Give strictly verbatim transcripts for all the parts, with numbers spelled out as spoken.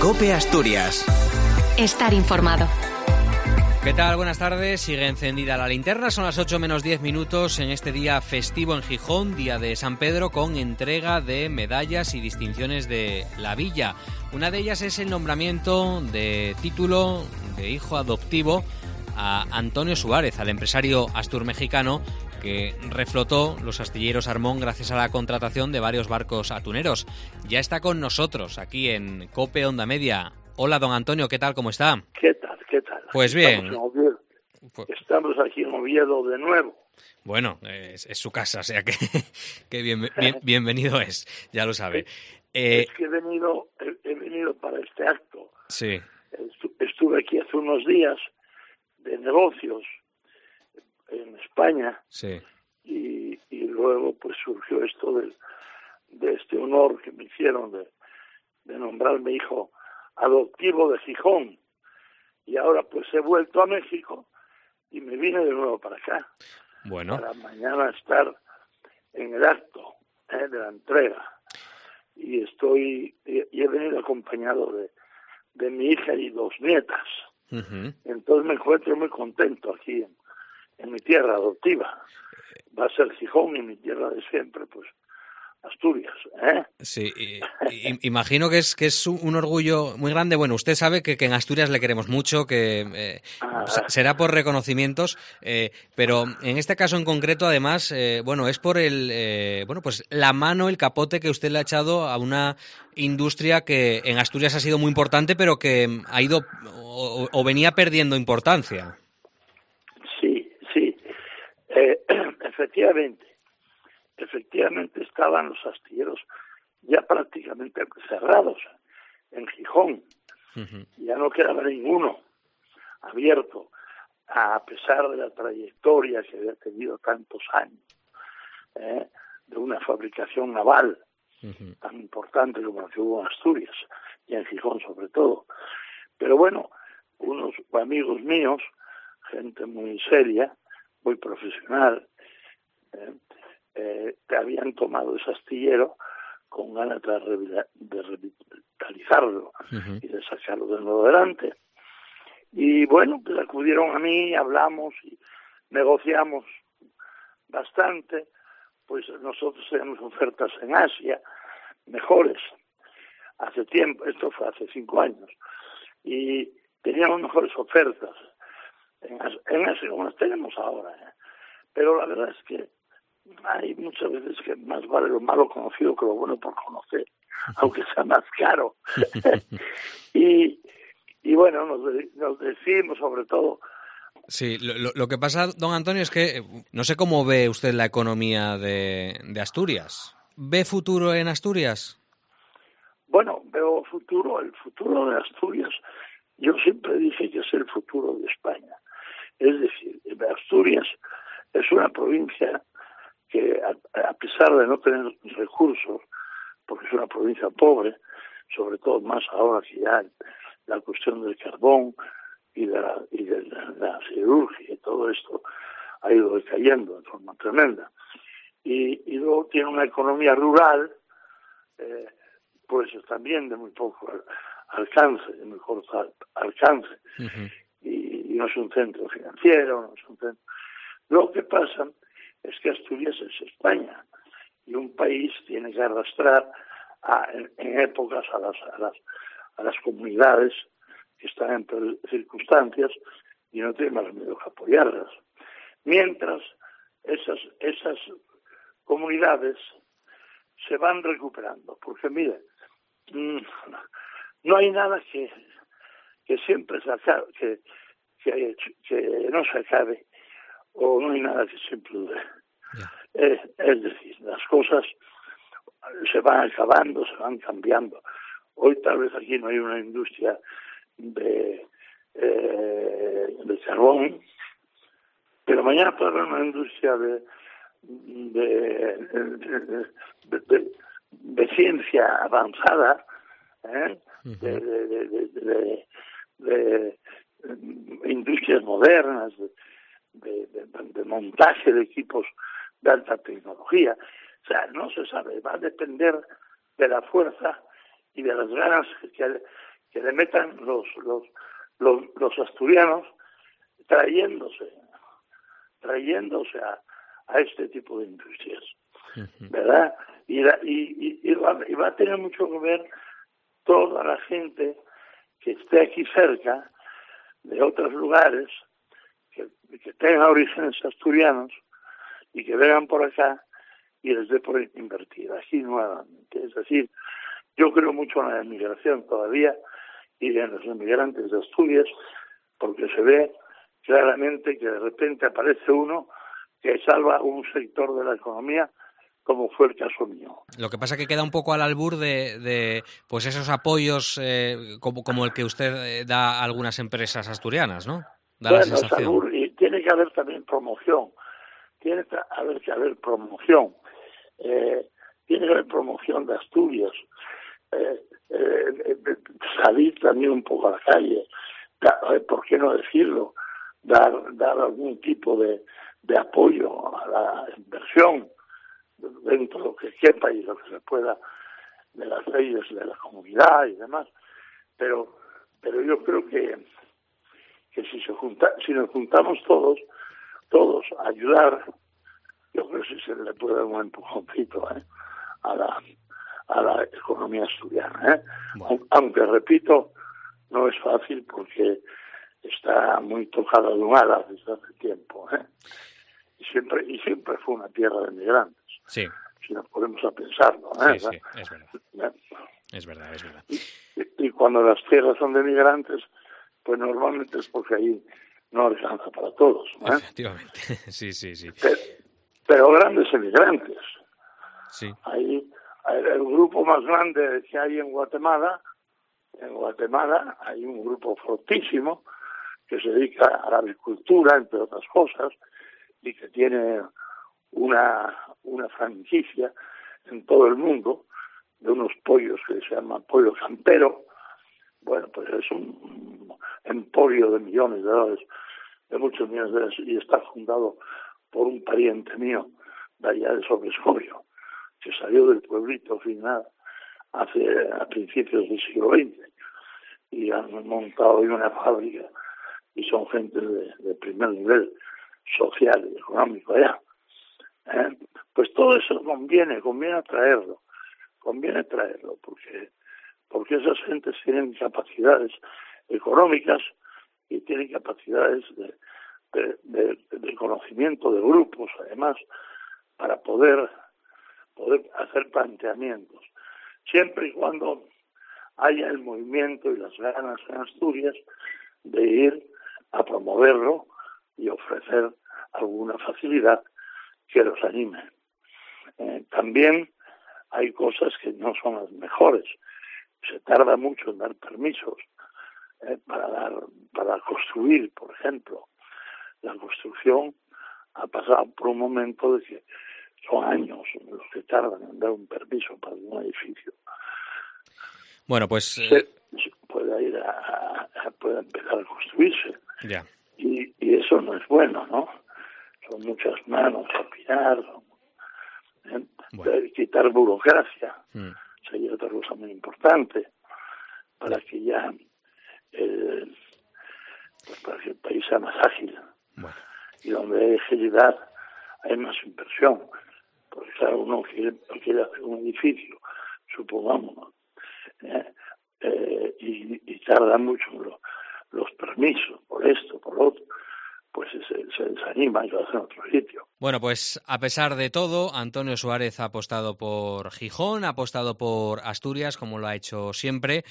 COPE Asturias. Estar informado. ¿Qué tal? Buenas tardes. Sigue encendida la linterna. Son las ocho menos diez minutos en este día festivo en Gijón, día de San Pedro, con entrega de medallas y distinciones de la villa. Una de ellas es el nombramiento de título de hijo adoptivo a Antonio Suárez, al empresario asturmexicano que reflotó los astilleros Armón gracias a la contratación de varios barcos atuneros. Ya está con nosotros aquí en COPE Onda Media. Hola, don Antonio, ¿qué tal? ¿Cómo está? ¿Qué tal? ¿Qué tal? Pues bien. Estamos, en pues... Estamos aquí en Oviedo de nuevo. Bueno, es, es su casa, o sea que, que bien, bien, bienvenido es, ya lo sabe. Eh, es que he venido, he, he venido para este acto. Sí. Estuve aquí hace unos días de negocios en España. Sí. Y, y luego pues surgió esto de, de este honor que me hicieron de, de nombrarme hijo adoptivo de Gijón. Y ahora pues he vuelto a México y me vine de nuevo para acá. Bueno. Para mañana estar en el acto ¿eh? de la entrega. Y estoy y, y he venido acompañado de, de mi hija y dos nietas. Uh-huh. Entonces me encuentro muy contento aquí en, en mi tierra adoptiva. Va a ser Gijón y mi tierra de siempre, pues Asturias, ¿eh? Sí, y, y, imagino que es que es un orgullo muy grande. Bueno, usted sabe que, que en Asturias le queremos mucho, que eh, ah, será por reconocimientos, eh, pero en este caso en concreto, además, eh, bueno, es por el, eh, bueno, pues la mano, el capote que usted le ha echado a una industria que en Asturias ha sido muy importante, pero que ha ido o, o venía perdiendo importancia. Sí, sí, eh, efectivamente. Efectivamente estaban los astilleros ya prácticamente cerrados en Gijón. Uh-huh. Ya no quedaba ninguno abierto, a pesar de la trayectoria que había tenido tantos años, ¿eh? de una fabricación naval uh-huh. tan importante como la que hubo en Asturias y en Gijón sobre todo. Pero bueno, unos amigos míos, gente muy seria, muy profesional, ¿eh? Eh, que habían tomado ese astillero con ganas de, revila- de revitalizarlo uh-huh. y de sacarlo de nuevo adelante. Y bueno, pues acudieron a mí, hablamos y negociamos bastante. Pues nosotros tenemos ofertas en Asia mejores. Hace tiempo, esto fue hace cinco años, y teníamos mejores ofertas en Asia, en Asia como las tenemos ahora. ¿eh? Pero la verdad es que hay muchas veces que más vale lo malo conocido que lo bueno por conocer, aunque sea más caro. y, y bueno, nos, nos decimos sobre todo. Sí, lo, lo que pasa, don Antonio, es que no sé cómo ve usted la economía de, de Asturias. ¿Ve futuro en Asturias? Bueno, veo futuro. El futuro de Asturias, yo siempre dije que es el futuro de España. Es decir, Asturias es una provincia que a, a pesar de no tener recursos, porque es una provincia pobre, sobre todo más ahora que ya la cuestión del carbón y de la, y de la, la siderurgia y todo esto ha ido decayendo de forma tremenda. Y, y luego tiene una economía rural, eh, pues también de muy poco alcance, de muy corto alcance. Uh-huh. Y, y no es un centro financiero, no es un centro. Lo que pasa es que Asturias es España y un país tiene que arrastrar a, en, en épocas a las, a, las, a las comunidades que están en circunstancias y no tiene más remedio que apoyarlas. Mientras esas, esas comunidades se van recuperando, porque mire, no hay nada que, que siempre se acabe, que, que, que no se acabe, o no hay nada que siempre dure. Yeah. Es, es decir, las cosas se van acabando, se van cambiando. Hoy tal vez aquí no hay una industria de, eh, de carbón, pero mañana puede haber una industria de de, de, de, de, de ciencia avanzada, ¿eh? uh-huh. de, de, de, de, de, de, de industrias modernas, de De, de, de montaje de equipos de alta tecnología. O sea, no se sabe, va a depender de la fuerza y de las ganas que, que le metan los, los, los, los asturianos trayéndose, trayéndose a, a este tipo de industrias, ¿verdad? Y, la, y, y, y, va, y va a tener mucho que ver toda la gente que esté aquí cerca, de otros lugares, que, que tengan orígenes asturianos y que vengan por acá y les dé por invertir aquí nuevamente. Es decir, yo creo mucho en la emigración todavía y en los emigrantes de Asturias, porque se ve claramente que de repente aparece uno que salva un sector de la economía, como fue el caso mío. Lo que pasa es que queda un poco al albur de, de pues esos apoyos eh, como, como el que usted da a algunas empresas asturianas, ¿no? Da bueno, la sensación. Es albur, y tiene que haber también promoción. Tiene que haber que haber promoción. Eh, tiene que haber promoción de Asturias. Eh, eh, eh, salir también un poco a la calle. Da, ¿por qué no decirlo? Dar, dar algún tipo de, de apoyo a la inversión dentro de lo que quepa y lo que se pueda de las leyes de la comunidad y demás, pero pero yo creo que que si se junta si nos juntamos todos todos a ayudar, yo creo que sí se le puede dar un empujoncito ¿eh? a la a la economía asturiana, ¿eh? Bueno. Aunque repito, no es fácil porque está muy tocada de un ala desde hace tiempo, ¿eh? y siempre y siempre fue una tierra de migrantes. Sí. Si nos ponemos a pensarlo, ¿eh? Sí, sí, es verdad. ¿Eh? Es verdad, es verdad. Y, y cuando las tierras son de migrantes, pues normalmente es porque ahí no alcanza para todos, ¿eh? Efectivamente, sí, sí, sí. Pero, pero grandes emigrantes. Sí. Ahí, el grupo más grande que hay en Guatemala, en Guatemala hay un grupo fortísimo que se dedica a la agricultura, entre otras cosas, y que tiene una una franquicia en todo el mundo de unos pollos que se llaman pollo campero. Bueno, pues es un emporio de millones de dólares, de muchos millones de dólares, y está fundado por un pariente mío de allá de Sobrescorio, que salió del pueblito final hace a principios del siglo veinte y han montado hoy una fábrica y son gente de, de primer nivel social y económico allá. ¿Eh? Pues todo eso conviene, conviene traerlo, conviene traerlo, porque porque esas gentes tienen capacidades económicas y tienen capacidades de, de, de, de conocimiento de grupos, además, para poder poder hacer planteamientos, siempre y cuando haya el movimiento y las ganas en Asturias de ir a promoverlo y ofrecer alguna facilidad que los anime. Eh, también hay cosas que no son las mejores. Se tarda mucho en dar permisos eh, para dar, para construir, por ejemplo. La construcción ha pasado por un momento de que son años los que tardan en dar un permiso para un edificio. Bueno, pues se, se puede ir a, a puede empezar a construirse. Ya. Y, y eso no es bueno, ¿no? Son muchas manos a pillar, ¿eh? Bueno. Quitar burocracia. Mm. Sería otra cosa muy importante para que ya eh, pues para que el país sea más ágil. Bueno. Y donde hay agilidad hay más inversión, porque claro, uno quiere, quiere hacer un edificio, supongamos, ¿eh? Eh, y, y tarda mucho los, los permisos por esto, por lo otro, pues se, se desanima y lo hace en otro sitio. Bueno, pues a pesar de todo, Antonio Suárez ha apostado por Gijón, ha apostado por Asturias, como lo ha hecho siempre,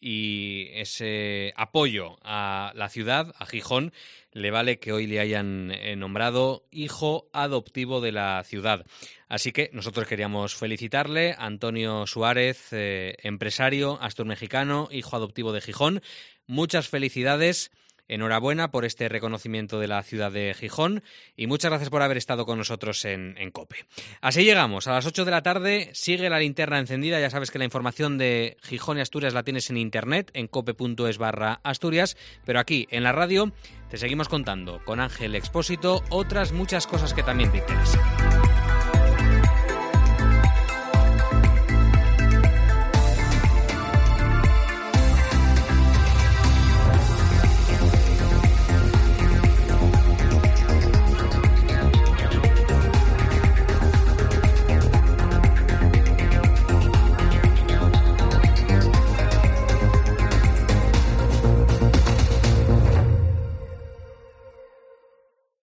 y ese apoyo a la ciudad, a Gijón, le vale que hoy le hayan nombrado hijo adoptivo de la ciudad. Así que nosotros queríamos felicitarle, Antonio Suárez, eh, empresario asturmexicano, hijo adoptivo de Gijón. Muchas felicidades. Enhorabuena por este reconocimiento de la ciudad de Gijón y muchas gracias por haber estado con nosotros en, en COPE. Así llegamos, a las ocho de la tarde, sigue la linterna encendida, ya sabes que la información de Gijón y Asturias la tienes en internet, en cope.es barra Asturias, pero aquí en la radio te seguimos contando con Ángel Expósito otras muchas cosas que también te interesan.